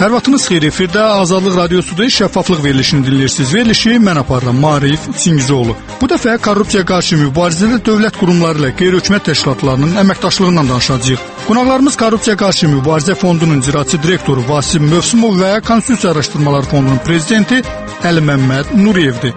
Hər vaxtınız xeyir, efirdə Azadlıq Radiosu'da şəffaflıq verilişini dinləyirsiniz. Verilişi mən aparıram, Marif Çingizoğlu. Bu dəfə korrupsiya qarşı mübarizədə dövlət qurumları ilə qeyri-hökumət təşkilatlarının əməkdaşlığından danışacağıq. Qonaqlarımız Korrupsiya qarşı mübarizə fondunun icraçı direktoru Vasim Mövsümov və Konstitusiya Araşdırmaları Fondunun prezidenti Əli Məmməd Nuriyevdir.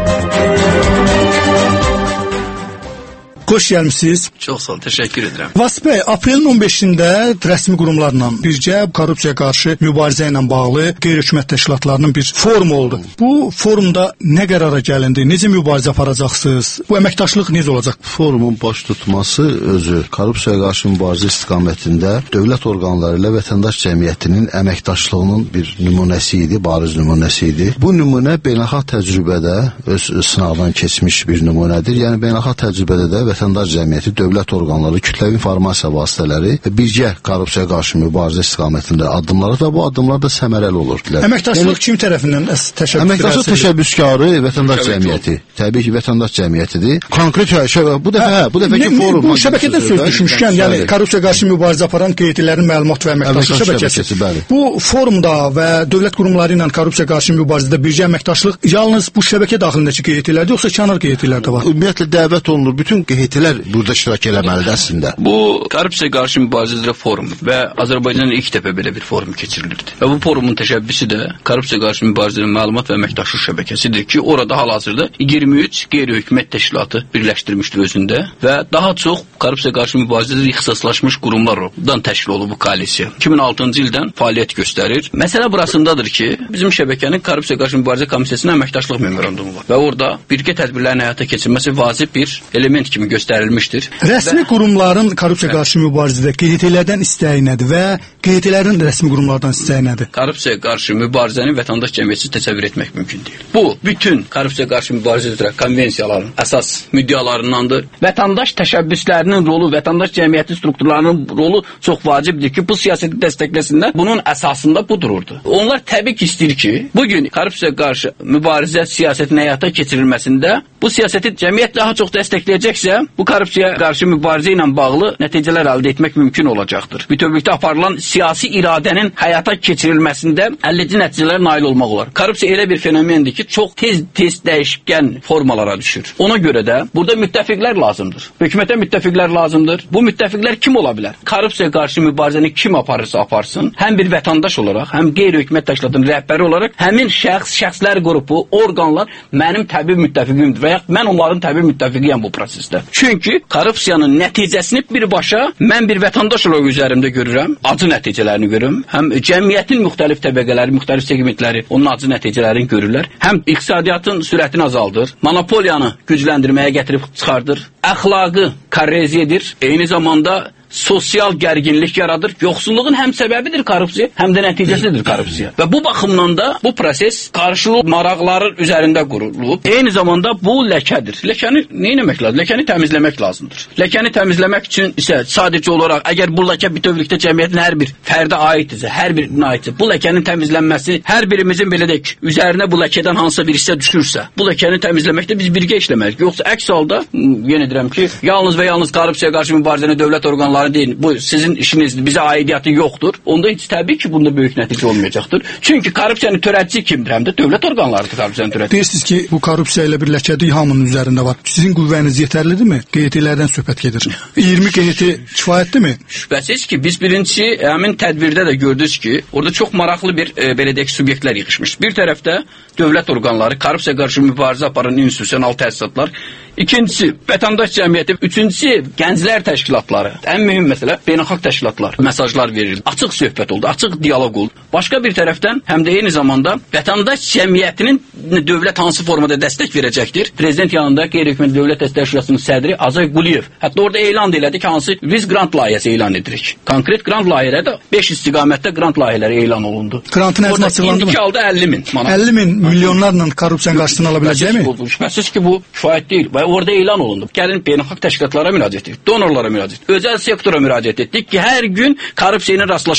Xoş gəlmisiniz. Çox sağ ol, təşəkkür edirəm. Vasif bəy, aprelin 15-də rəsmi qurumlarla birgə korrupsiya qarşı mübarizə ilə bağlı qeyri-hökumət təşkilatlarının bir forumu oldu. Bu forumda nə qərara gəlindi? Necə mübarizə aparacaqsınız? Bu əməkdaşlıq necə olacaq? Forumun baş tutması özü korrupsiya qarşı mübarizə istiqamətində dövlət orqanları ilə vətəndaş cəmiyyətinin əməkdaşlığının bir nümunəsi idi, bariz nümunəsi idi. Bu nümunə beynəlxalq təcrübədə öz sınaqdan keçmiş bir nümunədir. Yəni beynəlxalq təcrübədə də vətəndaş cəmiyyəti, dövlət orqanları, kütləvi informasiya vasitələri birgə korrupsiya qarşı mübarizə istiqamətində addımlar və bu addımlar da səmərəli olur. Əməkdaşlıq kim tərəfindən təşəbbüs? Əməkdaşlıq təşəbbüskarı vətəndaş cəmiyyəti. Təbii ki, vətəndaş cəmiyyətidir. Konkret bu dəfəki forum. Bu şəbəkədə söz düşmüşkən, yəni korrupsiya qarşı mübarizə aparan QET-lərin məlumat və əməkdaşlıq şəbəkəsi. Bu forumda və dövlət qurumları ilə korrupsiya qarşı mübarizədə birgə əməkdaşlıq yalnız bu şəbəkə daxilindəki QET-lərdə yoxsa kənar QET-lər də var? Ümumiyyətlə dəvət olunur. Bütün QET-lər burada iştirak eləməlidir əslində. Bu korrupsiya qarşı mübarizə üzrə forum və Azərbaycanın ilk dəfə belə bir forum keçirilirdi. Və bu forumun təşəbbüsü də korrupsiya qarşı mübarizənin məlumat və əməkdaşlıq şəbəkəsidir ki, orada hal-hazırda 23 qeyri-hökumət təşkilatı birləşdirmişdir özündə və daha çox korrupsiya qarşı mübarizədə ixtisaslaşmış qurumlardan təşkil olub bu koalisiya. 2006-cı ildən fəaliyyət göstərir. Məsələ burasındadır ki, bizim şəbəkənin korrupsiya qarşı mübarizə komissiyasının əməkdaşlıq memorandumu var və orada birgə tədbirlərin həyata keçirilməsi vacib bir element kimi göstərilmişdir. Rəsmi qurumların korrupsiya qarşı mübarizədə QET-lərdən istəyi nədir və QET-lərin rəsmi qurumlardan istəyi nədir? Korrupsiya qarşı mübarizəni vətəndaş cəmiyyəti təsəvvür etmək mümkün deyil. Bu, bütün korrupsiya qarşı mübarizə üzrə konvensiyaların əsas müddəalarındandır. Vətəndaş təşəbbüslərinin rolu, vətəndaş cəmiyyəti strukturlarının rolu çox vacibdir ki, bu siyasəti dəstəkləsinlər. Bunun əsasında bu dururdu. Onlar təbii ki, istəyir ki, bugün korrupsiya qarşı mübarizə siyasətinin həyata keçirilməsində bu siyasəti cəmiyyət daha çox dəstəkləyəcəksə, bu korrupsiya qarşı mübarizə ilə bağlı nəticələr əldə etmək mümkün olacaqdır. Bütövlükdə aparılan siyasi iradənin həyata keçirilməsində əlləci nəticələrə nail olmaq olar. Korrupsiya elə bir fenomendir ki, çox tez dəyişkən formalara düşür. Ona görə də burada müttəfiqlər lazımdır. Hökumətə müttəfiqlər lazımdır. Bu müttəfiqlər kim ola bilər? Korrupsiya qarşı mübarizəni kim aparırsa aparsın, həm bir vətəndaş olaraq, həm qeyri-hökumət təşkilatının rəhbəri olaraq, həmin şəxslər qrupu, orqanlar mənim təbii müttəfiqimdir və ya mən onların təbii müttəfiqiyəm bu prosesdə. Çünki korrupsiyanın nəticəsini birbaşa mən bir vətəndaş olaraq üzərimdə görürəm, acı nəticələrini görürəm. Həm cəmiyyətin müxtəlif təbəqələri, müxtəlif segmentləri onun acı nəticələrini görürlər. Həm iqtisadiyyatın sürətini azaldır, monopoliyanı gücləndirməyə gətirib çıxardır, əxlaqı korreziya edir, eyni zamanda sosial gərginlik yaradır. Yoxsulluğun həm səbəbidir korrupsiya, həm də nəticəsidir korrupsiya. Və bu baxımdan da bu proses qarşılıq maraqların üzərində qurulub. Eyni zamanda bu ləkədir. Ləkəni nə etmək lazımdır? Ləkəni təmizləmək lazımdır. Ləkəni təmizləmək üçün isə sadəcə olaraq əgər bu ləkə bütövlükdə cəmiyyətin hər bir fərdə aiddirsə, hər birinə aidsə, bu ləkənin təmizlənməsi hər birimizin belə deyək, üzərinə bu ləkədən hansısa bir hissə düşürsə, bu ləkəni təmizləməkdə biz birgə işləməliyik. Yoxsa əks halda yenə deyirəm ki, yalnız və yalnız korrupsiya qarşı mübarizəni dövlət orqanları deyin, bu sizin işinizdir, bizə aidiyyatı yoxdur. Onda heç təbii ki, bunda böyük nəticə olmayacaqdır. Çünki korrupsiyanın törədicisi kimdir? Həm də dövlət orqanlarıdır korrupsiyanın törədicisi. Deyirsiniz ki, bu korrupsiya ilə bir ləkədir hamının üzərində var. Sizin qüvvəniz yetərlidirmi? QET-lərdən söhbət gedir. 20 QET kifayətdirmi? Şübhəsiz ki, biz birinci həmin tədbirdə də gördük ki, orada çox maraqlı bir belə deyək subyektlər yığışmış. Bir tərəfdə dövlət orqanları, korrupsiya qarşı mübarizə aparan institusional təsisatlar, İkincisi, vətəndaş cəmiyyəti, üçüncüsü, gənclər təşkilatları. Ən mühüm məsələ, beynəlxalq təşkilatlar, mesajlar verildi. Açıq söhbət oldu, açıq dialoq oldu. Başqa bir tərəfdən, həm də eyni zamanda vətəndaş cəmiyyətinin dövlət hansı formada dəstək verəcəkdir? Prezident yanında qeyri-hökumətli dövlət təşkilatının sədri Azay Quliyev. Hətta orada elan elədi ki, hansı biz grant layihəsi elan edirik. Konkret grant layihələri də 5 istiqamətdə grant layihələri elan olundu. Grantın həcmi açıqlandı mı? İndiki halda 50 min manat. 50 min milyonlarla korrupsiyanın qarşısını ala biləcəkmi? Şübhəsiz ki, bu kifayət deyil. Orada elan olundu. Gəlin beynəlxalq təşkilatlara müraciət etdik, donorlara müraciət etdik, özəl sektora müraciət etdik ki, hər gün korrupsiya ilə rastlaşan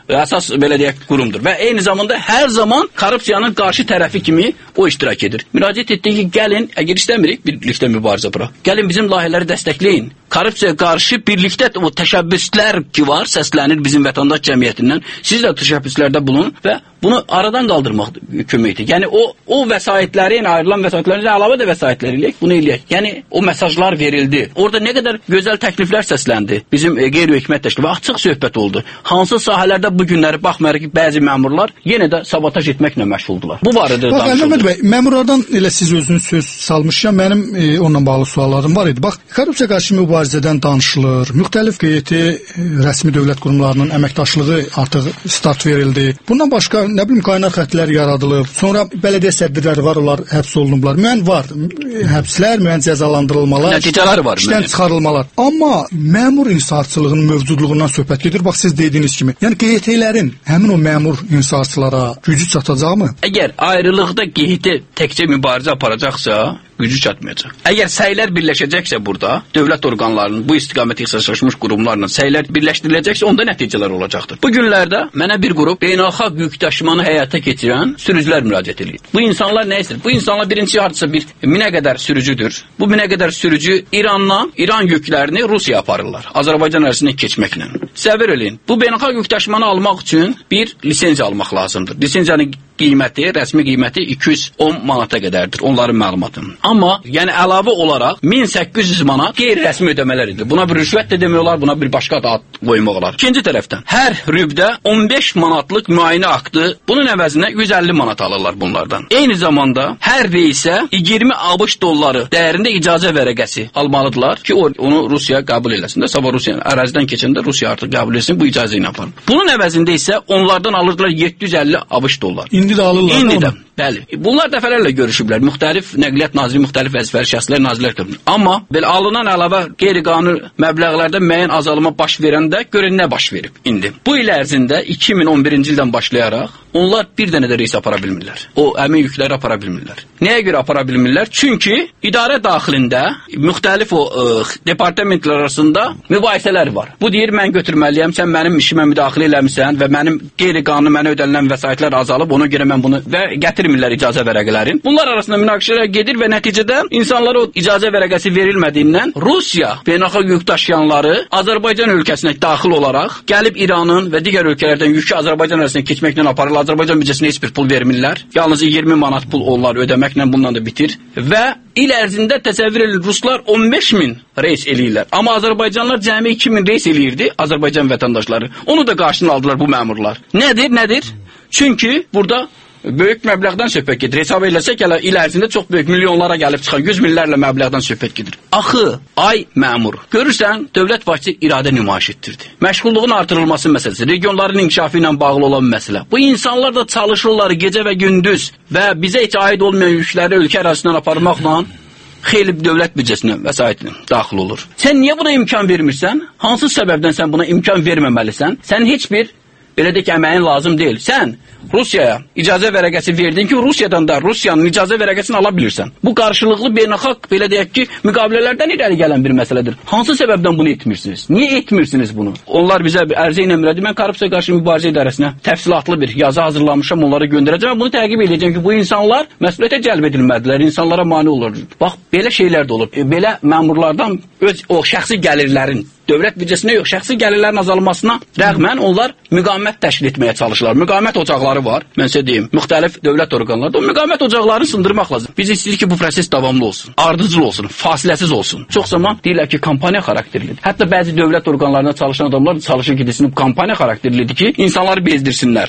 əsas belə deyək qurumdur və eyni zamanda hər zaman korrupsiyanın qarşı tərəfi kimi o iştirak edir. Müraciət etdi ki, gəlin, əgər istəmirik birlikdə mübarizə aparaq. Gəlin bizim layihələri dəstəkləyin. Korrupsiyaya qarşı birlikdə o təşəbbüslər ki var, səslənir bizim vətəndaş cəmiyyətindən. Siz də təşəbbüslərdə bulun və bunu aradan qaldırmaq köməkdir. Yəni o vəsaitlərin, ayrılan vəsaitlərin əlavə də vəsaitlər eləyək, bunu eləyək. Yəni o mesajlar verildi. Orada nə qədər gözəl təkliflər səsləndi. Bizim qeyri-hökumət təşkilatı açıq söhbət oldu. Hansı sahələrdə bu günləri baxmayaraq ki, bəzi məmurlar yenə də sabotaj etməklə məşğuldular. Bu barədə danışıldı. Əhməd bəy, məmurlardan elə siz özünüz söz salmışkən, mənim onunla bağlı suallarım var idi. Bax, korrupsiya qarşı mübarizədən danışılır. Müxtəlif qeyri rəsmi dövlət qurumlarının əməkdaşlığı artıq start verildi. Bundan başqa nə bilim qaynar xəttlər yaradılıb. Sonra bələdiyyə sədrləri var, onlar həbs olunublar. Müəyyən var həbslər, müəyyən cəzalandırılmalar, nəticələri var, işdən çıxarılmalar. Amma məmur inhisarçılığının mövcudluğundan söhbət gedir. Bax, siz dediyiniz kimi. Yəni QHT-lərin həmin o məmur inhisarçılara gücü çatacaqmı? Əgər ayrılıqda QHT təkcə mübarizə aparacaqsa, gücü çatmayacaq. Əgər səylər birləşəcəksə burada, dövlət orqanlarının bu istiqamətə ixtisaslaşmış qurumlarla səylər birləşdiriləcəksə, onda nəticələr olacaqdır. Bu günlərdə mənə bir qrup beynəlxalq yük daşımanı həyata keçirən sürücülər müraciət edir. Bu insanlar nə istəyir? Bu insanlar birinci hardasa bir 1000-ə qədər sürücüdür. Bu 1000-ə qədər sürücü İrandan, İran yüklərini Rusiyaya aparırlar. Azərbaycan ərazisindən keçməklə. Səbir eləyin. Bu beynəlxalq yük daşımanı almaq üçün bir lisenziya almaq lazımdır. Lisenziyanın qiyməti, rəsmi qiyməti 210 manata qədərdir. Onların məlumatı. Amma yəni əlavə olaraq 1800 manat qeyri-rəsmi ödəmələr edilir. Buna bir rüşvət də demək olar, buna bir başqa da ad qoymaq olar. İkinci tərəfdən hər rübdə 15 manatlıq müayinə aktı, bunun əvəzinə 150 manat alırlar bunlardan. Eyni zamanda hər reysə 20 ABŞ dolları dəyərində icazə vərəqəsi almalıdırlar ki, onu Rusiya qəbul eləsin də, sabah Rusiya ərazidən keçəndə Rusiya artıq qəbul etsin, bu icazə ilə aparın. Bunun əvəzində isə onlardan alırdılar 750 ABŞ dollar. İndi də alırlar. İndi də, bəli. Bunlar dəfələrlə görüşüblər. Müxtəlif nəqliyyat naziri, müxtəlif vəzifəli şəxslər, nazirlər qırmır. Amma belə alınan əlavə qeyri-qanuni məbləğlərdə müəyyən azalma baş verəndə görün nə baş verib indi. Bu il ərzində 2011-ci ildən başlayaraq onlar bir dənə də reys apara bilmirlər. O əmin yükləri apara bilmirlər. Nəyə görə apara bilmirlər? Çünki idarə daxilində müxtəlif o departamentlər arasında mübahisələr var. Bu deyir, mən götürməliyəm, sən mənim işimə müdaxilə eləmisən və mənim qeyri-qanuni mənə ödənilən vəsaitlər azalıb, ona görə mən bunu və gətirmirlər icazə vərəqələrin. Bunlar arasında münaqişələr gedir və nəticədə insanlara o icazə vərəqəsi verilmədiyindən Rusiya beynəlxalq yük daşıyanları Azərbaycan ölkəsinə daxil olaraq gəlib İranın və digər ölkələrdən yükü Azərbaycan arasına keçməklə aparırlar. Azərbaycan büdcəsinə heç bir pul vermirlər. Yalnız 20 manat pul onlar ödəməklə bundan da bitir. Və il ərzində təsəvvür edin, ruslar 15.000 reys eləyirlər. Amma Azərbaycanlar cəmi 2000 reys eləyirdi, Azərbaycan vətəndaşları. Onu da qarşısına aldılar bu məmurlar. Nədir? Çünki burada böyük məbləğdən söhbət gedir. Hesab eləsək, il ərzində çox böyük milyonlara gəlib çıxan 100 minlərlə məbləğdən söhbət gedir. Axı, ay məmur, görürsən, dövlət başçı iradə nümayiş etdirdi. Məşğulluğun artırılması məsələsi, regionların inkişafı ilə bağlı olan məsələ. Bu insanlar da çalışırlar gecə və gündüz və bizə heç aid olmayan yükləri ölkə ərazisindən aparmaqla xeyli dövlət büdcəsinə vəsaitinə daxil olur. Sən niyə buna imkan vermirsən? Hansı səbəbdən sən buna imkan verməməlisən? Sən heç bir belə də ki, əməyin lazım deyil. Sən Rusiyaya icazə vərəqəsi verdin ki, Rusiyadan da Rusiyanın icazə vərəqəsini ala bilirsən. Bu qarşılıqlı beynəlxalq belə deyək ki, müqavilələrdən irəli gələn bir məsələdir. Hansı səbəbdən bunu etmirsiniz? Niyə etmirsiniz bunu? Onlar bizə ərizə ilə müraciət edir. Mən korrupsiya qarşı mübarizə idarəsinə təfsilatlı bir yazı hazırlamışam, onlara göndərəcəm və bunu təqib edəcəm ki, bu insanlar məsuliyyətə cəlb edilmədilər, insanlara mane olur. Bax, belə şeylər də olur. Belə məmurlardan öz o şəxsi gəlirlərin dövlət büdcəsinə yox, şəxsi gəlirlərin azalmasına rəğmən onlar müqavimət təşkil etməyə çalışırlar. Müqavimət ocaqları var, mən sizə deyim, müxtəlif dövlət orqanlarında. O müqavimət ocaqlarını sındırmaq lazım. Biz istəyirik ki, bu proses davamlı olsun, ardıcıl olsun, fasiləsiz olsun. Çox zaman deyirlər ki, kampaniya xarakterlidir. Hətta bəzi dövlət orqanlarında çalışan adamlar çalışır ki, desin, kampaniya xarakterlidir ki, insanları bezdirsinlər.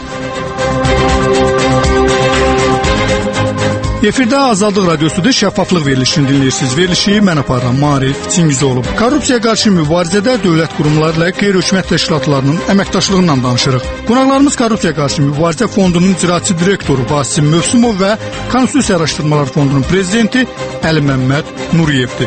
Efirdə Azadlıq Radiosu'da şəffaflıq verilişini dinləyirsiniz. Verilişi mən aparıram, Maarif Çingizoğlu. Korrupsiya qarşı mübarizədə dövlət qurumları ilə qeyri-hökumət təşkilatlarının əməkdaşlığından danışırıq. Qonaqlarımız Korrupsiya qarşı mübarizə fondunun icraçı direktoru Basim Mövsümov və Konstitusiya Araşdırmalar Fondunun prezidenti Əli Məmməd Nuriyevdir.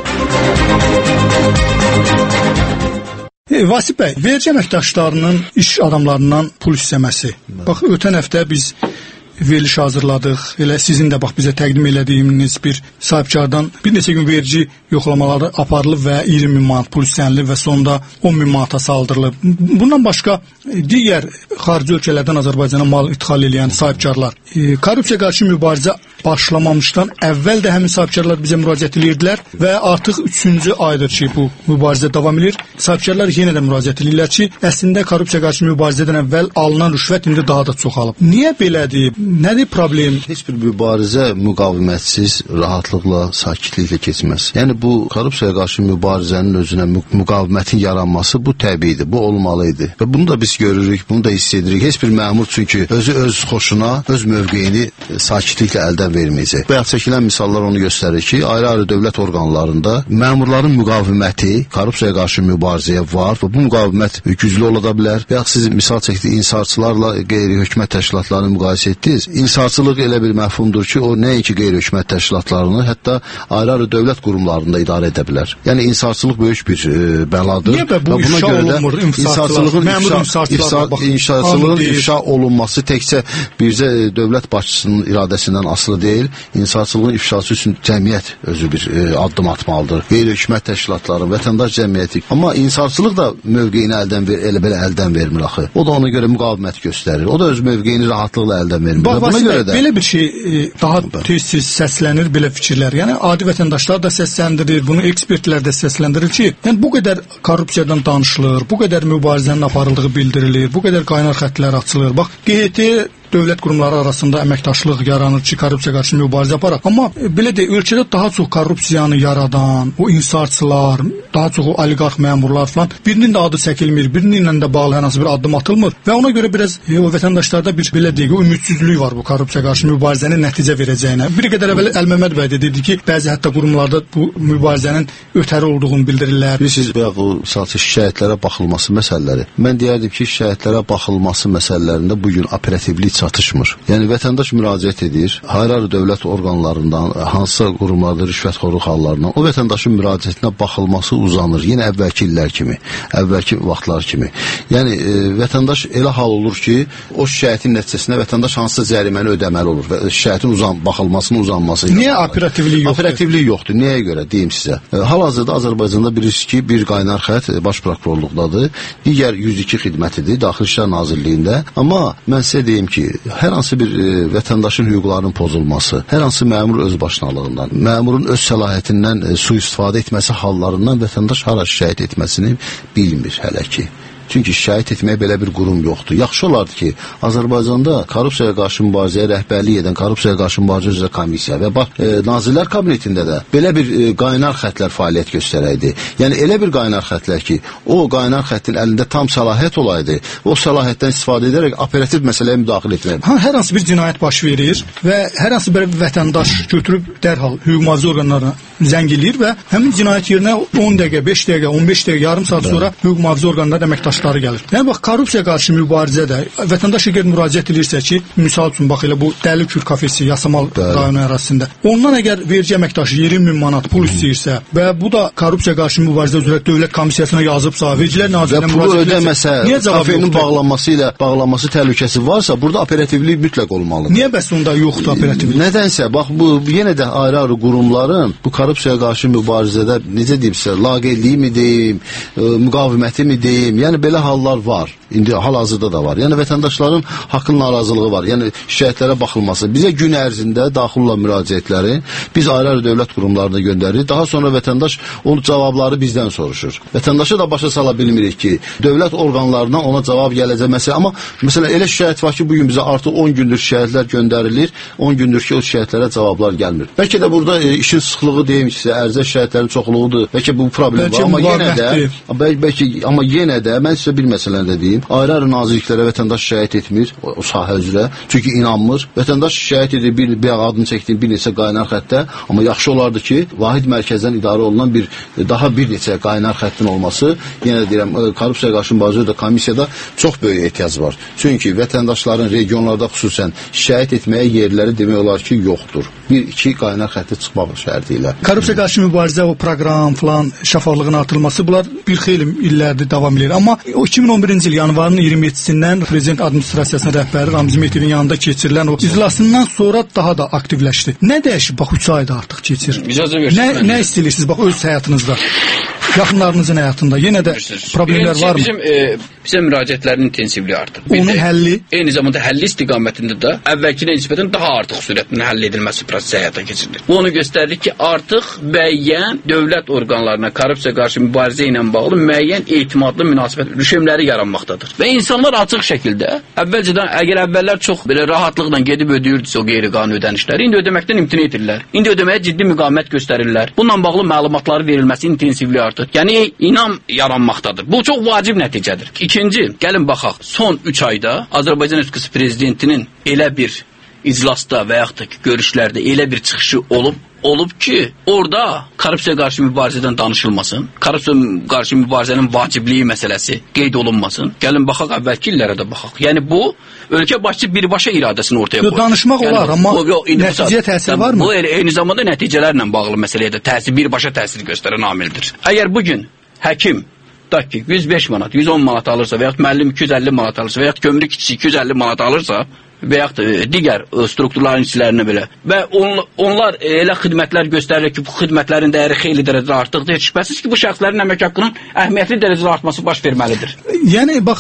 Vasif bəy, vergi əməkdaşlarının iş adamlarından pul istəməsi. Bax, ötən həftə biz veriliş hazırladıq. Elə sizin də bax bizə təqdim elədiyiniz bir sahibkardan bir neçə gün verici yoxlamaları aparılıb və 20 min manat pul istənilib və sonunda 10 min manata saldırılıb. Bundan başqa digər xarici ölkələrdən Azərbaycana mal ixal edən sahibkarlar korrupsiya qarşı mübarizə başlamamışdan əvvəl də həmin sahibkarlar bizə müraciət edirdilər və artıq 3-cü aydır ki, bu mübarizə davam edir. Sahibkarlar yenə də müraciət edirlər ki, əslində korrupsiya qarşı mübarizədən əvvəl alınan rüşvət indi daha da çoxalıb. Niyə belədir? Nədir problem? Heç bir mübarizə müqavimətsiz, rahatlıqla, sakitliklə keçməz. Yəni bu korrupsiyaya qarşı mübarizənin özünə müqavimətin yaranması bu təbiidir, bu olmalıydı. Və bunu da biz görürük, bunu da hiss edirik. Heç bir məmur çünki özü öz xoşuna, öz mövqeyini sakitliklə əldən verməyəcək. Bayaq çəkilən misallar onu göstərir ki, ayrı-ayrı dövlət orqanlarında məmurların müqaviməti korrupsiyaya qarşı mübarizəyə var və bu müqavimət güclü ola bilər. Bayaq siz misal çəkdiniz, insarçılarla qeyri-hökumət təşkilatlarını müqayisə etdiniz. İnsarçılıq elə bir məfhumdur ki, o nəinki qeyri-hökumət təşkilatlarını, hətta ayrı-ayrı dövlət qurumlarında idarə edə bilər. Yəni insarçılıq böyük bir bəladır. Niyə bu ifşa olunmur? İnsarçılığın ifşa olunması təkcə bircə dövlət başçısının iradəsindən asılı deyil. İnsarçılığın ifşası üçün cəmiyyət özü bir addım atmalıdır. Qeyri-hökumət təşkilatları, vətəndaş cəmiyyəti. Amma insarçılıq da mövqeyini elə belə əldən vermir axı. O da ona görə müqavimət göstərir. O da öz mövqeyini rahatlıqla əldən vermir. Buna görə də belə bir şey daha tez-tez səslənir belə fikirlər. Yəni adi vətəndaşlar da səsləndirir, bunu ekspertlər də səsləndirir ki, yəni bu qədər korrupsiyadan danışılır, bu qədər mübarizənin aparıldığı bildirilir, bu qədər qaynar xəttlər açılır. Bax, QHT dövlət qurumları arasında əməkdaşlıq yaranır ki, korrupsiya qarşı mübarizə aparaq. Amma belə də ölkədə daha çox korrupsiyanı yaradan, o insarçılar, daha çox o oliqarx məmurlar falan, birinin də adı çəkilmir, birinin də bağlı hər hansı bir addım atılmır və ona görə biraz o vətəndaşlarda bir belə deyək, o ümidsizlik var bu korrupsiya qarşı mübarizənin nəticə verəcəyinə. Bir qədər əvvəl Əlməmməd bəy dedi ki, bəzi hətta qurumlarda bu mübarizənin ötəri olduğunu bildirirlər. Siz bayaq o şikayətlərə baxılması məsələləri. Mən deyərdim ki, şikayətlərə baxılması məsələlərində bu gün operativlik çatışmır. Yəni vətəndaş müraciət edir, ayrı-ayrı dövlət orqanlarından, hansısa qurumlarda rüşvətxorluq hallarından o vətəndaşın müraciətinə baxılması uzanır. Yenə əvvəlki illər kimi, əvvəlki vaxtlar kimi. Yəni vətəndaş elə hal olur ki, o şikayətin nəticəsində vətəndaş hansısa cəriməni ödəməli olur və şikayətin baxılmasının uzanması. Niyə operativlik yoxdur? Operativlik yoxdur. Nəyə görə deyim sizə? Hal-hazırda Azərbaycanda bilirsiniz ki, bir qaynar xətt baş prokurorluqdadır. Digər 102 xidmətidir Daxili İşlər Nazirliyində. Amma mən sizə deyim ki, hər hansı bir vətəndaşın hüquqlarının pozulması, hər hansı məmur öz başınalığından, məmurun öz səlahiyyətindən sui-istifadə etməsi hallarından vətəndaş hara şikayət etməsini bilmir hələ ki. Çünki şikayət etməyə belə bir qurum yoxdur. Yaxşı olardı ki, Azərbaycanda korrupsiyaya qarşı mübarizəyə rəhbərlik edən korrupsiyaya qarşı mübarizə üzrə komissiya və bax, Nazirlər Kabinetində də belə bir qaynar xəttlər fəaliyyət göstərəydi. Yəni elə bir qaynar xəttlər ki, o qaynar xəttin əlində tam səlahiyyət olaydı, o səlahiyyətdən istifadə edərək operativ məsələyə müdaxilə etmək. Hər hansı bir cinayət baş verir və hər hansı bir vətəndaş götürüb dərhal hüquq mühafizə orqanlarına zəng eləyir və həmin cinayət yerinə 10 dəqiqə, 5 dəqiqə, 15 dəqiqə, yarım saat sonra hüquq mühafizə orqanları əməkdaşları gəlir. Yəni bax, korrupsiya qarşı mübarizədə vətəndaş əgər müraciət edirsə ki, misal üçün bax elə bu Dəli Kür kafesi Yasamal rayonu ərazisində, ondan əgər verici əməkdaşı 20 min manat pul istəyirsə və bu da korrupsiya qarşı mübarizə üzrə dövlət komissiyasına yazıbsa, Vergilər Nazirinə müraciət edirsə, kafenin bağlanması təhlükəsi varsa, burada operativlik mütləq olmalıdır. Niyə bəs onda yoxdur operativlik? Nədənsə, bax bu yenə də ayrı-ayrı qurumların bu korrupsiyaya qarşı mübarizədə necə deyimsə, laqeydliyi mi deyim, müqaviməti mi deyim, yəni belə hallar var. İndi hal-hazırda da var. Yəni vətəndaşların haqqın narazılığı var. Yəni şikayətlərə baxılması. Bizə gün ərzində daxil olan müraciətləri biz ayrı-ayrı dövlət qurumlarına göndəririk. Daha sonra vətəndaş onun cavabları bizdən soruşur. Vətəndaşı da başa sala bilmirik ki, dövlət orqanlarından ona cavab gələcək məsələ. Amma məsələn elə şikayət var ki, bu gün bizə artıq 10 gündür şikayətlər göndərilir. 10 gündür ki, o şikayətlərə cavablar gəlmir. Bəlkə də burada işin sıxlığı deyim ki, ərzə şikayətlərin çoxluğudur. Bəlkə bu problem var, amma yenə də mən sizə bir məsələni də deyim. Ayrı-ayrı nazirliklərə vətəndaş şikayət etmir o sahə üzrə. Çünki inanmır. Vətəndaş şikayət edir bir adını çəkdiyi bir neçə qaynar xəttə. Amma yaxşı olardı ki, vahid mərkəzdən idarə olunan daha bir neçə qaynar xəttin olması. Yenə də deyirəm, korrupsiya qarşı mübarizə komissiyada çox böyük ehtiyac var. Çünki vətəndaşların regionlarda xüsusən şikayət etməyə yerləri demək olar ki, yoxdur. 1-2 qaynar xətti çıxmaq şərti ilə. Korrupsiya qarşı mübarizə, o proqram falan, şəffaflığın artırılması, bunlar bir xeyli illərdir davam edir. Amma o 2011-ci il yanvarın 27-sindən prezident administrasiyasının rəhbəri Ramzi Mehdinin yanında keçirilən o iclasından sonra daha da aktivləşdi. Nə dəyişib? Bax 3 ayda artıq keçir. Nə istəyirsiniz bax öz həyatınızda? Yaxınlarınızın həyatında yenə də problemlər varmı? Bizə müraciətlərin intensivliyi artır. Onun həlli? Eyni zamanda həlli istiqamətində də əvvəlkinə nisbətən daha artıq sürətlə həll edilməsi prosesi həyata keçirilir. Bu onu göstərir ki, artıq müəyyən dövlət orqanlarına korrupsiya qarşı mübarizə ilə bağlı müəyyən etimadlı münasibət rüşvətləri yaranmaqdadır. Və insanlar açıq şəkildə əvvəlcədən əgər əvvəllər çox belə rahatlıqla gedib ödəyirdisə o qeyri-qanuni ödənişləri, indi ödəməkdən imtina edirlər. İndi ödəməyə ciddi müqavimət göstərirlər. Bununla bağlı məlumatları verilməsi intensivliyi artır. Yəni inam yaranmaqdadır. Bu çox vacib nəticədir. İkinci, gəlin baxaq. Son 3 ayda Azərbaycan Respublikası prezidentinin elə bir iclasda və yaxud da ki, görüşlərdə elə bir çıxışı olub ki, orada korrupsiya qarşı mübarizədən danışılmasın. Korrupsiya qarşı mübarizənin vacibliyi məsələsi qeyd olunmasın. Gəlin baxaq, əvvəlki illərə də baxaq. Yəni bu ölkə başçı birbaşa iradəsini ortaya qoyur. Danışmaq olar, amma nəticəyə təsiri varmı? Bu eyni zamanda nəticələrlə bağlı məsələyə də birbaşa təsir göstərən amildir. Əgər bugün həkim tutaq ki 105 manat, 110 manat alırsa və yaxud müəllim 250 manat alırsa və yaxud gömrük işçisi 250 manat alırsa və yaxud digər strukturların işçilərinə belə və onlar elə xidmətlər göstərir ki, bu xidmətlərin dəyəri xeyli dərəcədə artıqdır. Heç şübhəsiz ki, bu şəxslərin əmək haqqının əhəmiyyətli dərəcədə artması baş verməlidir. Yəni bax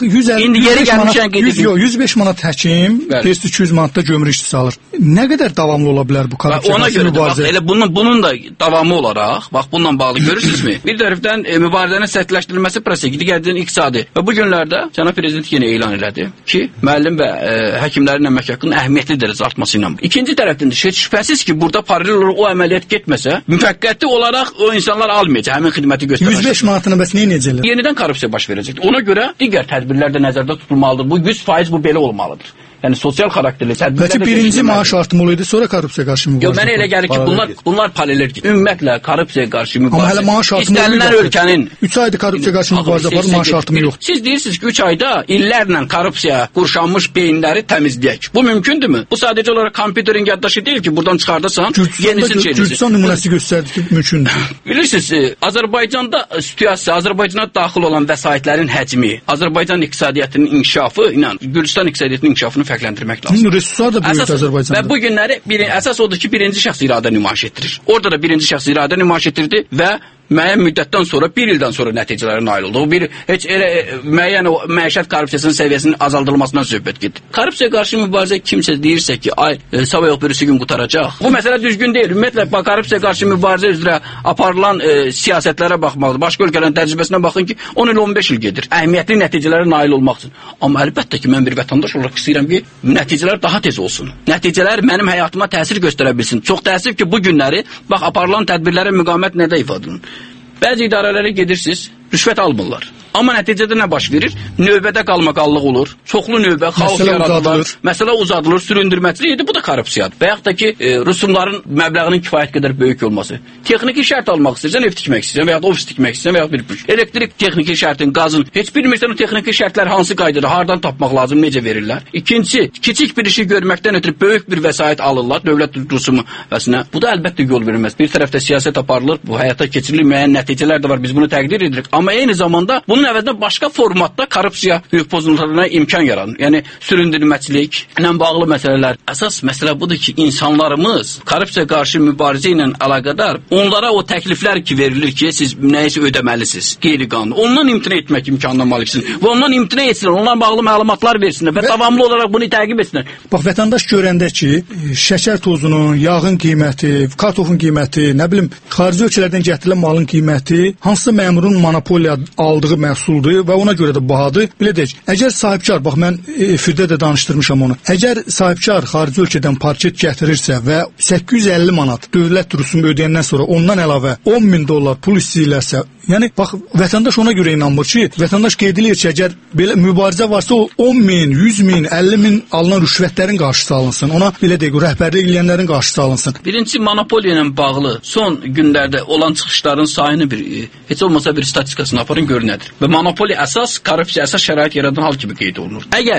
105 manat həkim, tez 200 manatda gömrük işçisi alır. Nə qədər davamlı ola bilər bu korrupsiya mübarizə? Elə bunun da davamı olaraq, bax bununla bağlı görürsünüzmü? Bir tərəfdən mübarizənin sərtləşdirilməsi prosesi, digərdən iqtisadi və bu günlərdə cənab prezident yenə elan elədi ki, müəllim və həkimlərin əmək haqqının əhəmiyyətli dərəcədə artması ilə. İkinci tərəfdən də heç şübhəsiz ki, burada paralel olaraq o əməliyyat getməsə, müvəqqəti olaraq o insanlar almayacaq, həmin xidməti göstərəcək. 105 manatına bəs nə edəcəklər? Yenidən korrupsiya baş verəcəkdir. Ona görə digər tədbirlər də nəzərdə tutulmalıdır. Bu 100% bu belə olmalıdır. Yəni sosial xarakterli tədbirlər. Bəlkə birinci maaş artımı idi, sonra korrupsiya qarşı mübarizə. Yox, mənə elə gəlir ki, bunlar paralel gedir. Ümumiyyətlə korrupsiya qarşı mübarizə. Amma hələ maaş artımı istənilən ölkənin 3 ayda korrupsiya qarşı mübarizə var, maaş artımı yoxdur. Siz deyirsiniz ki, 3 ayda illərlə korrupsiya qurşanmış beyinləri təmizləyək. Bu mümkündürmü? Bu sadəcə olaraq kompüterin yaddaşı deyil ki, buradan çıxardasan, yenisini çevirəcək. Gürcistan nümunəsi göstərdi ki, mümkündür. Bilirsiniz, Azərbaycanda situasiya, Azərbaycana daxil olan vəsaitlərin həcmi, Azərbaycan iqtisadiyyatının inkişafı ilə Gürcistan iqtisadiyyatının inkişafını fərqləndirmək lazımdır. Resurslar da böyük Azərbaycanda. Və bu günləri əsas odur ki, birinci şəxs iradə nümayiş etdirir. Orada da birinci şəxs iradə nümayiş etdirdi və müəyyən müddətdən sonra, bir ildən sonra nəticələrə nail oldu. O heç elə müəyyən o məişət korrupsiyasının səviyyəsinin azaldılmasından söhbət gedir. Korrupsiya qarşı mübarizə kimsə deyirsə ki, sabah yox birisi gün qutaracaq. Bu məsələ düzgün deyil. Ümumiyyətlə korrupsiya qarşı mübarizə üzrə aparılan siyasətlərə baxmalıdır. Başqa ölkələrin təcrübəsinə baxın ki, 10 il 15 il gedir. Əhəmiyyətli nəticələrə nail olmaq üçün. Amma əlbəttə ki, mən bir vətəndaş olaraq istəyirəm ki, nəticələr daha tez olsun. Nəticələr mənim həyatıma təsir göstərə bilsin. Çox təəssüf ki, bu günləri bax aparılan tədbirlərə müqavimət nədə ifadə olunur? Bəzi idarələrə gedirsiniz, rüşvət almırlar. Amma nəticədə nə baş verir? Növbədə qalmaqallıq olur. Çoxlu növbə, xaos yaradılır. Məsələ uzadılır, süründürməçilik. Bu da korrupsiyadır. Və yaxud da ki, rüsumların məbləğinin kifayət qədər böyük olması. Texniki şərt almaq istəyirsən, ev tikmək istəyirsən və yaxud ofis tikmək istəyirsən və yaxud bir elektrik texniki şərtin, qazın. Heç bilmirsən o texniki şərtlər hansı qaydada, hardan tapmaq lazım, necə verirlər. İkinci, kiçik bir işi görməkdən ötürü böyük bir vəsait alırlar dövlət rüsumu vəsinə. Bu da əlbəttə yol verilməz. Bir tərəfdə siyasət aparılır, bu həyata keçirilir, müəyyən nəticələr də var. Biz bunu təqdir edirik. Amma eyni zamanda bunun əvəzində başqa formatda korrupsiya hüquq pozuntularına imkan yaranır. Yəni süründürməçilik ilə bağlı məsələlər. Əsas məsələ budur ki, insanlarımız korrupsiya qarşı mübarizə ilə əlaqədar onlara o təkliflər ki verilir ki, siz nəyisə ödəməlisiniz, qeyri-qanuni. Ondan imtina etmək imkanına maliksinizdir. Və ondan imtina etsinlər, ondan bağlı məlumatlar versinlər və davamlı olaraq bunu təqib etsinlər. Bax, vətəndaş görəndə ki, şəkər tozunun, yağın qiyməti, kartofun qiyməti, nə bilim, xarici ölkələrdən gətirilən malın qiyməti, hansı məmurun monopoliya aldığı məhsuldur və ona görə də bahadır. Belə deyək, əgər sahibkar, bax mən efirdə də danışdırmışam onu. Əgər sahibkar xarici ölkədən parket gətirirsə və 850 manat dövlət rüsumu ödəyəndən sonra ondan əlavə 10.000 dollar pul istəyirlərsə, yəni bax vətəndaş ona görə inanmır ki, vətəndaş qeyd edir ki, əgər belə mübarizə varsa o 10.000, 100.000, 50.000 alınan rüşvətlərin qarşısı alınsın. Ona belə deyək, rəhbərlik edənlərin qarşısı alınsın. Birinci monopoliya ilə bağlı son günlərdə olan çıxışların sayını heç olmasa bir statistikasını aparın gör nədir. Və monopoliya əsas korrupsiya əsas şərait yaradan hal kimi qeyd olunur. Əgər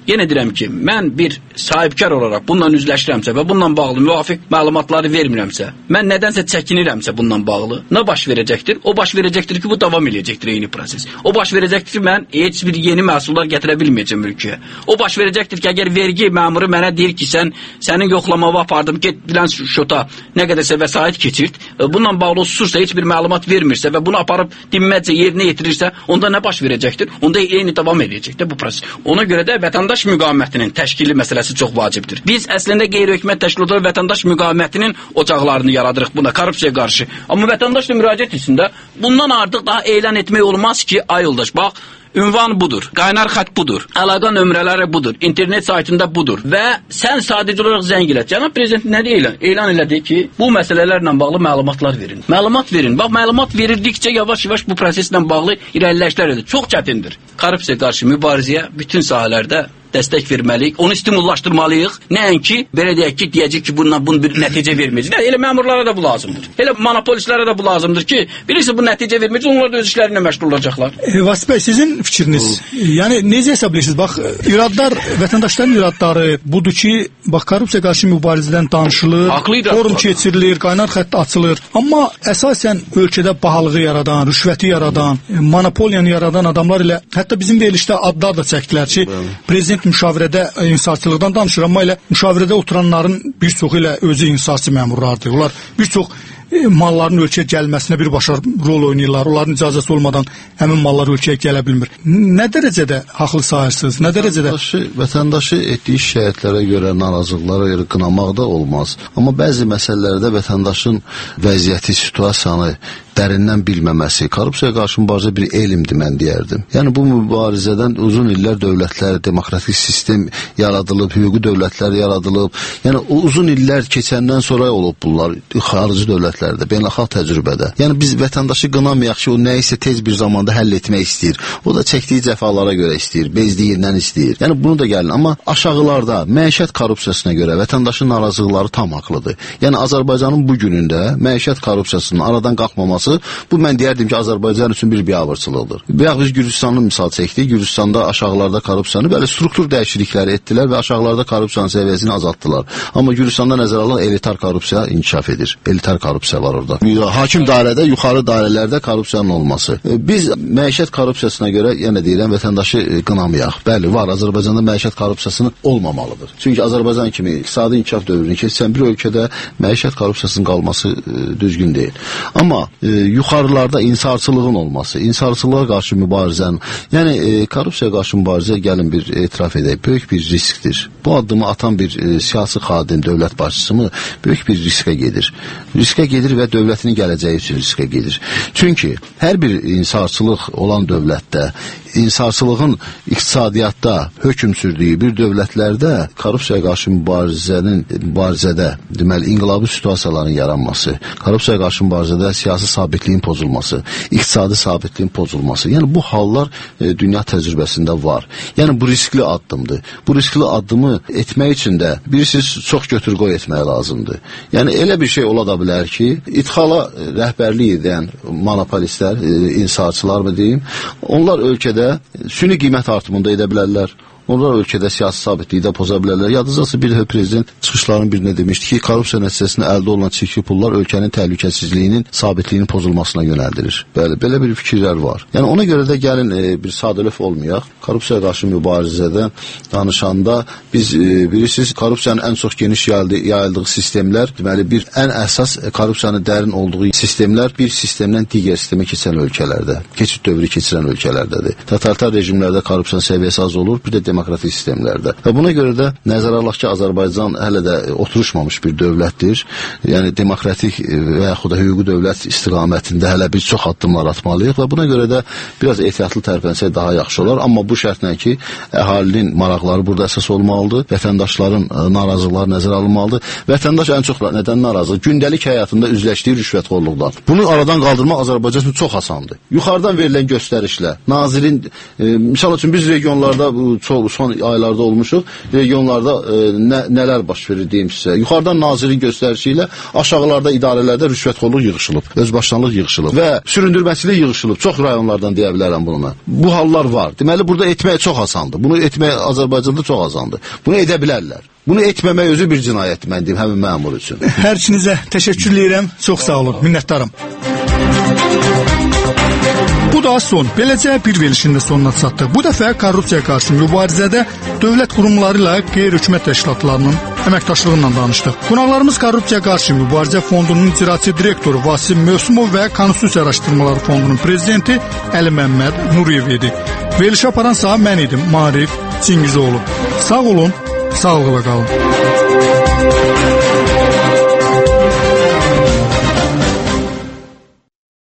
yenə deyirəm ki, mən bir sahibkar olaraq bununla üzləşirəmsə və bununla bağlı müvafiq məlumatları vermirəmsə, mən nədənsə çəkinirəmsə bununla bağlı, nə baş verəcəkdir? O baş verəcəkdir ki, bu davam edəcəkdir eyni proses. O baş verəcəkdir ki, mən heç bir yeni məhsullar gətirə bilməyəcəm ölkəyə. O baş verəcəkdir ki, əgər vergi məmuru mənə deyir ki, sənin yoxlamava apardım, get bilən şota nə qədərsə vəsait keçirt, bununla bağlı susursa, heç bir məlumat vermirsə və bunu aparıb dinməcə yerinə yetirirsə, onda nə baş verəcəkdir? Onda eyni davam edəcəkdir bu proses. Ona görə də vətəndaş müqavimətinin təşkili məsələsi çox vacibdir. Biz əslində qeyri-hökumət təşkilatları vətəndaş müqavimətinin ocaqlarını yaradırıq buna, korrupsiyaya qarşı. Amma vətəndaşla müraciət içində bundan artıq daha elan etmək olmaz ki, ay yoldaş, bax, ünvan budur, qaynar xətt budur, əlaqə nömrələri budur, internet saytında budur və sən sadəcə olaraq zəng elə. Cənab Prezident nə deyil? Elan elədi ki, bu məsələlərlə bağlı məlumatlar verin. Məlumat verin. Bax, məlumat verirdikcə yavaş-yavaş bu proseslə bağlı irəliləyişlər edir. Çox çətindir. Korrupsiyaya qarşı mübarizəyə bütün sahələrdə dəstək verməliyik, onu stimullaşdırmalıyıq. Nəinki, belə deyək ki, deyəcək ki, bundan bir nəticə verməyəcək. Elə məmurlara da bu lazımdır. Elə monopolistlərə də bu lazımdır ki, birisi bu nəticə verməyəcək, onlar da öz işlərinə məşğul olacaqlar. Vasif bəy, sizin fikriniz, yəni necə hesab edirsiniz? Bax, iradlar, vətəndaşların iradları budur ki, bax, korrupsiya qarşı mübarizədən danışılır, forum keçirilir, qaynar xətt açılır. Amma əsasən ölkədə bahalığı yaradan, rüşvəti yaradan, monopoliyanı yaradan adamlar ilə, hətta bizim verilişdə adlar da çəkdilər ki, prezident müşavirədə insafçılıqdan danışır, amma elə müşavirədə oturanların bir çoxu ilə özü insafçı məmurlardır. Onlar bir çox malların ölkəyə gəlməsinə birbaşa rol oynayırlar. Onların icazəsi olmadan həmin mallar ölkəyə gələ bilmir. Nə dərəcədə haqlı sayırsınız? Nə dərəcədə? Vətəndaşı etdiyi şikayətlərə görə, narazılıqlara görə qınamaq da olmaz. Amma bəzi məsələlərdə vətəndaşın vəziyyəti, situasiyanı dərindən bilməməsi, korrupsiyaya qarşı mübarizə bir elmdir, mən deyərdim. Yəni, bu mübarizədən uzun illər dövlətlər, demokratik sistem yaradılıb, hüquqi dövlətlər yaradılıb. Yəni, uzun illər keçəndən sonra olub bunlar, xarici dövlətlərdə, beynəlxalq təcrübədə. Yəni, biz vətəndaşı qınamayaq ki, o nəyisə tez bir zamanda həll etmək istəyir. O da çəkdiyi cəfalara görə istəyir, bezdiyindən istəyir. Yəni, bunu da gəlin. Amma aşağılarda məişət korrupsiyasına görə vətəndaşın narazılıqları tam haqlıdır. Yəni, Azərbaycanın bu günündə məişət korrupsiyasının aradan qalxmaması, bu mən deyərdim ki, Azərbaycan üçün bir biabırçılıqdır. Bayaq biz Gürcüstanlı misal çəkdik. Gürcüstanda aşağılarda korrupsiyanı, belə struktur dəyişiklikləri etdilər və aşağılarda korrupsiyanın səviyyəsini azaltdılar. Amma Gürcüstanda nəzərə alan elitar korrupsiya inkişaf edir. Elitar korrupsiya var orada. Hakim dairədə, yuxarı dairələrdə korrupsiyanın olması. Biz məişət korrupsiyasına görə, yenə deyirəm, vətəndaşı qınamayaq. Bəli, var. Azərbaycanda məişət korrupsiyasının olmamalıdır. Çünki Azərbaycan kimi iqtisadi inkişaf dövrünü keçən bir ölkədə məişət korrupsiyasının qalması düzgün deyil. Amma yuxarılarda insarçılığın olması, insarçılığa qarşı mübarizənin, yəni korrupsiyaya qarşı mübarizə gəlin bir etiraf edək, böyük bir riskdir. Bu addımı atan bir siyasi xadim, dövlət başçısı mı böyük bir riskə gedir. Riskə gedir və dövlətinin gələcəyi üçün riskə gedir. Çünki hər bir insarçılıq olan dövlətdə, insarçılığın iqtisadiyyatda hökm sürdüyü bir dövlətlərdə korrupsiyaya qarşı mübarizədə, deməli, inqilabi situasiyaların yaranması, korrupsiyaya qarşı mübarizədə siyasi sabitliyin pozulması, iqtisadi sabitliyin pozulması. Yəni, bu hallar dünya təcrübəsində var. Yəni, bu riskli addımdır. Bu riskli addımı etmək üçün də birisiz çox götür-qoy etmək lazımdır. Yəni, elə bir şey ola da bilər ki, idxala rəhbərlik edən monopolistlər, insarçılar mı deyim, onlar ölkədə süni qiymət artımında edə bilərlər. Onlar ölkədə siyasi sabitliyi də poza bilərlər. Yadınızda bir prezident çıxışların birində demişdi ki, korrupsiya nəticəsində əldə olunan çirkli pullar ölkənin təhlükəsizliyinin, sabitliyinin pozulmasına yönəldilir. Bəli, belə bir fikirlər var. Yəni, ona görə də gəlin bir sadəlöf olmayaq. Korrupsiyaya qarşı mübarizədən danışanda biz bilirsiniz, korrupsiyanın ən çox geniş yayıldığı sistemlər, deməli, bir ən əsas korrupsiyanın dərin olduğu sistemlər bir sistemdən digər sistemə keçən ölkələrdə, keçid dövrü keçirən ölkələrdədir. Totalitar rejimlərdə korrupsiyanın səviyyəsi az olur, bir də demokratik sistemlərdə. Və buna görə də nəzərə alaq ki, Azərbaycan hələ də oturuşmamış bir dövlətdir. Yəni, demokratik və yaxud da hüquqi dövlət istiqamətində hələ biz çox addımlar atmalıyıq və buna görə də biraz ehtiyatlı tərpənsək daha yaxşı olar. Amma bu şərtlə ki, əhalinin maraqları burada əsas olmalıdır, vətəndaşların narazılıqları nəzərə alınmalıdır. Vətəndaş ən çox nədən narazı? Gündəlik həyatında üzləşdiyi rüşvətxorluqdan. Bunu aradan qaldırmaq Azərbaycan üçün çox asandır. Yuxarıdan verilən göstərişlə, nazirin, misal üçün biz regionlarda çox bu son aylarda olmuşuq. Regionlarda nələr baş verir deyim sizə. Yuxarıdan nazirin göstərişi ilə aşağılarda idarələrdə rüşvətxorluq yığışılıb, özbaşınalık yığışılıb və süründürməçilik yığışılıb. Çox rayonlardan deyə bilərəm bunu. Bu hallar var. Deməli burada etmək çox asandır. Bunu etmək Azərbaycanda çox asandır. Bunu edə bilərlər. Bunu etməmək özü bir cinayətdir, mən deyim, həmin məmur üçün. Hər ikinizə təşəkkür edirəm. Çox sağ olun. Minnətdarım. Bu da son. Beləcə bir verilişin də sonuna çatdıq. Bu dəfə korrupsiyaya qarşı mübarizədə dövlət qurumları ilə qeyri-hökumət təşkilatlarının əməkdaşlığından danışdıq. Qonaqlarımız Korrupsiyaya qarşı mübarizə fondunun icraçı direktoru Vasim Mövsümov və Konstitusiya Araşdırmaları Fondunun prezidenti Əli Məmməd Nuriyev idi. Verilişi aparan sağ mən idim, Maarif Çingizoğlu. Sağ olun, sağlıqla qalın.